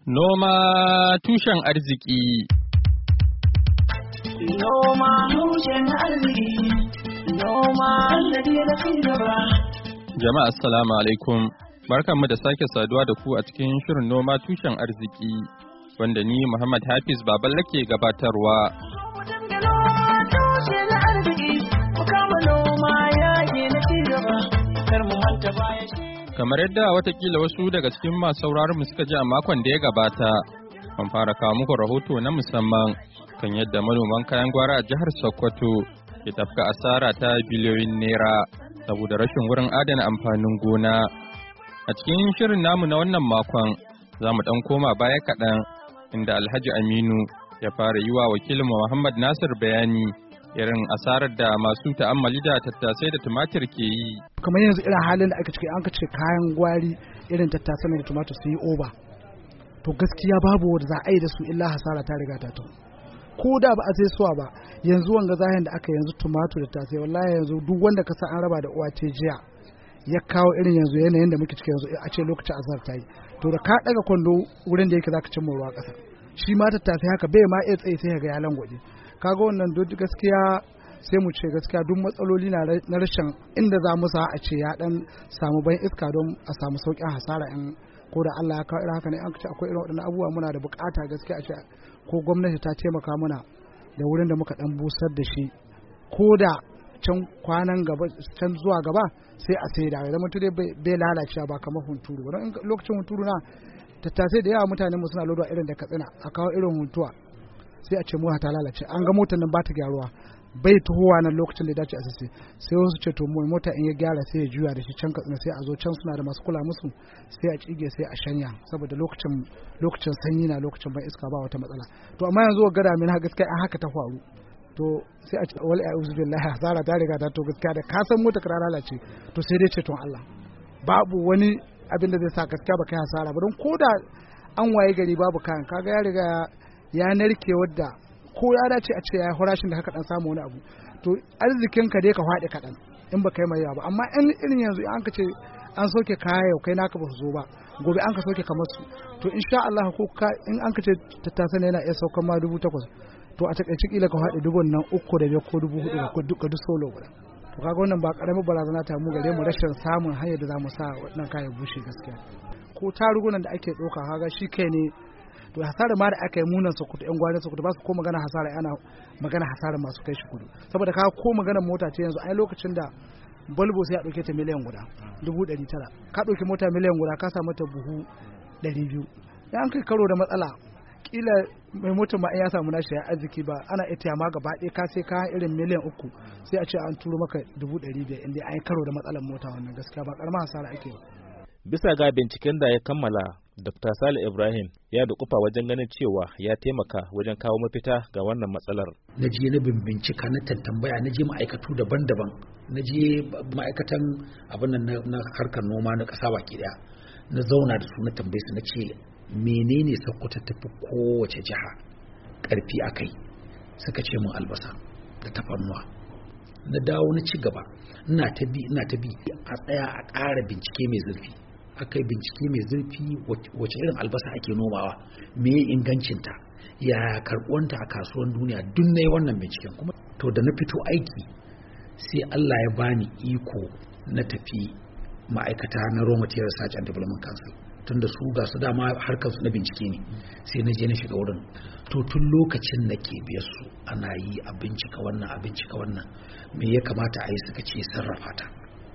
Noma tushen arziki. Noma tushen arziki. Noma sannadi na cigaba. Jama'a assalamu alaikum. Barkanmu da sake saduwa da ku a cikin shirin noma tushen arziki wanda ni Muhammad Hafiz Baballe ke gabatarwa. Kamar yadda watakila wasu daga cikin masu sauraron mu suka ji a makon da ya gabata, an fara kawo muku rahoto na musamman kan yadda manoman kayan gwara a jihar Sokoto ke tafka asara ta biliyoyin naira saboda rashin wurin adana amfanin gona. A cikin shirin namu na wannan makon za mu ɗan koma baya kaɗan inda Alhaji Aminu ya fara yi wa wakilin Muhammad Nasir bayani irin asarar da masu ta'ammali da tattasai da tumatir ke yi. Kamar yanzu irin halin da aka ciki an ce kayan gwari irin tattasai da tumatir sun yi oba. To gaskiya babu wanda za a yi da su illa hasara ta riga ta to. Ko da ba a sai suwa ba yanzu wanga zahin da aka yanzu tumatir da tattasai wallahi yanzu duk wanda ka san an raba da uwa ce jiya ya kawo irin yanzu yanayin da muke ciki yanzu a ce lokacin azhar ta yi. To da ka daga kwando wurin da yake zaka cimma ruwa ƙasa. Shi ma tattasai haka bai ma iya tsaye sai ga ya langwaje. Kaga wannan duk gaskiya sai mu ce gaskiya duk matsaloli na rashin inda za mu sa a ce ya dan samu ban iska don a samu sauƙin hasara in ko da Allah ya kawo irin haka ne an ce akwai irin waɗannan abubuwa muna da bukata gaskiya a ce ko gwamnati ta taimaka mana da wurin da muka dan busar da shi ko da can kwanan gaba can zuwa gaba sai a sai da mutum dai bai lalacewa ba kamar hunturu don lokacin hunturu na tattasai da yawa mutanen mu suna lodowa irin da Katsina a kawo irin huntuwa sai a ce mota ta lalace an ga motar nan ba ta gyaruwa bai tuhowa nan lokacin da ya dace a sai wasu ce to mota in ya gyara sai ya juya da shi can Katsina sai a zo can suna da masu kula musu sai a cige sai a shanya saboda lokacin sanyi na lokacin ban iska ba wata matsala to amma yanzu ga damina gaskiya an haka ta faru to sai a ce wal a'udhu billahi hasara ta riga ta to gaskiya da ka san mota ka lalace to sai dai ceton Allah babu wani abin da zai sa gaskiya ba kai hasara ba don koda an waye gari babu kayan kaga ya riga ya narke wadda ko ya dace a ce ya farashin da haka dan samu wani abu to arzikin ka dai ka faɗi kaɗan in ba kai mai yawa ba amma in irin yanzu an ka ce an soke kaya yau kai naka ba su zo ba gobe an ka soke kamar su to insha Allah ko ka in an ka ce tattasa yana iya saukan ma 8,000 to a takaice kila ka faɗi 3,500 ko 4,000 ko duka duk solo guda to kaga wannan ba karamin barazana ta mu gare mu rashin samun hanyar da za mu sa waɗannan kayan bushe gaskiya ko tarugunan da ake ɗauka kaga shi kai ne to hasara ma da aka yi munan Sokoto yan gwanin Sokoto ba su ko magana hasara ana magana hasara masu kai shi kudu saboda ka ko magana mota ce yanzu ai lokacin da balbo sai ya dauke ta miliyan guda 900 ka dauki mota miliyan guda ka samu ta buhu 200 dan kai karo da matsala kila mai motar ma ya samu nashi ya arziki ba ana ita ma gaba ɗaya ka sai ka irin miliyan 3 sai a ce an turo maka 500 inda ai karo da matsalar mota wannan gaskiya ba karamar hasara ake ba. Bisa ga binciken da ya kammala, Dr. Salih Ibrahim ya dukufa wajen ganin cewa ya taimaka wajen kawo mafita ga wannan matsalar. Na je na bincika na tantambaya na je ma'aikatu daban-daban na je ma'aikatan abin na harkar noma na ƙasa baki daya na zauna da su na tambaye su na ce menene Sokoto tafi kowace jiha ƙarfi a kai suka ce min albasa da tafarnuwa. Na dawo na ci gaba ina ta bi a tsaya a ƙara bincike mai zurfi. Aka yi bincike mai zurfi wace irin albasa ake nomawa me ingancinta ya karɓuwanta a kasuwan duniya duk na yi wannan binciken kuma to da na fito aiki sai Allah ya bani iko na tafi ma'aikata na Raw Material Research and Development Council tunda su ga su dama harkar su na bincike ne sai na je na shiga wurin to tun lokacin da ke biyar su ana yi a bincika wannan me ya kamata a yi suka ce sarrafa ta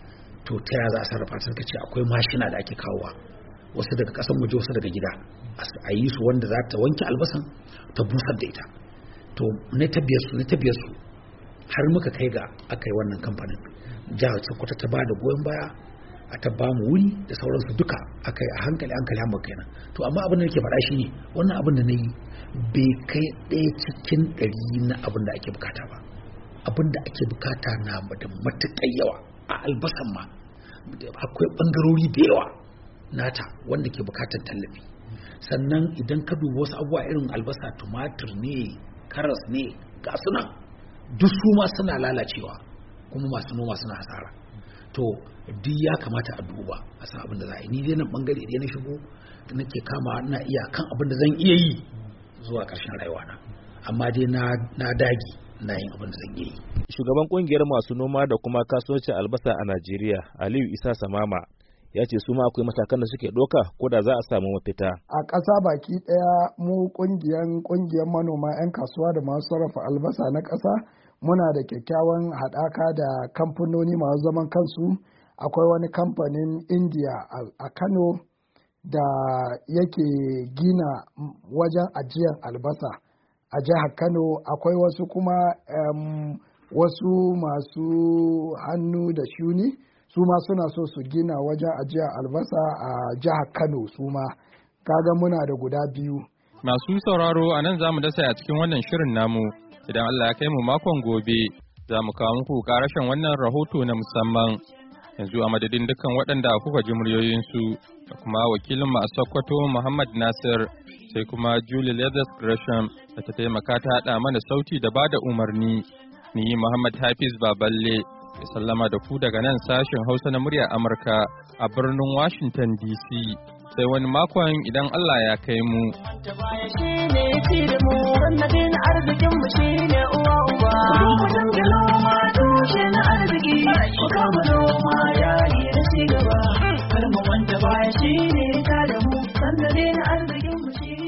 to ta yaya za a sarrafa ta suka ce akwai mashina da ake kawowa wasu daga kasan waje wasu daga gida a yi su wanda za ta wanke albasan ta busar da ita to na tabbiyar su har muka kai ga aka yi wannan kamfanin jihar Sokoto ta ba da goyon baya a ta ba mu wuri da sauransu duka aka yi a hankali hamma kenan to amma abin da nake faɗa shi ne wannan abin da na yi bai kai 1 cikin 100 na abin da ake bukata ba abin da ake bukata na da matuƙar yawa a albasan ma akwai ɓangarori da yawa nata wanda ke bukatar tallafi sannan idan ka duba wasu abubuwa irin albasa tumatir ne karas ne ga suna duk su ma suna lalacewa kuma masu noma suna hasara to duk ya kamata a duba a san abin da za a yi ni dai nan bangare ɗaya na shigo nake kama ina iya kan abin da zan iya yi zuwa ƙarshen rayuwana, amma dai na dage na yin abin da zan iya yi. Shugaban kungiyar masu noma da kuma kasuwancin albasa a Najeriya, Aliyu Isa Samama, ya ce su ma akwai matakan da suke ɗauka ko da za a samu mafita. A ƙasa baki ɗaya mu ƙungiyar manoma 'yan kasuwa da masu sarrafa albasa na ƙasa muna da kyakkyawan haɗaka da kamfanoni masu zaman kansu. Akwai wani kamfanin India a Kano da yake gina wajen ajiyar albasa a jihar Kano. Akwai wasu kuma wasu masu hannu da shuni su ma suna so su gina wajen ajiyar albasa a jihar Kano su ma. Kaga muna da guda biyu. Masu sauraro a nan za mu dasa a cikin wannan shirin namu. Idan Allah ya kai mu makon gobe za mu kawo muku karashen wannan rahoto na musamman. Yanzu a madadin dukkan waɗanda kuka ji muryoyinsu da kuma wakilin a Sokoto Muhammad Nasir sai kuma Julie Leathers Gresham da ta taimaka ta haɗa mana sauti da bada umarni. Ni Muhammad Hafiz Baballe ya sallama da ku daga nan sashen Hausa na muryar Amurka a birnin Washington DC. Sai wani makon idan Allah ya kai mu. Arzikin mu shine uwa uba.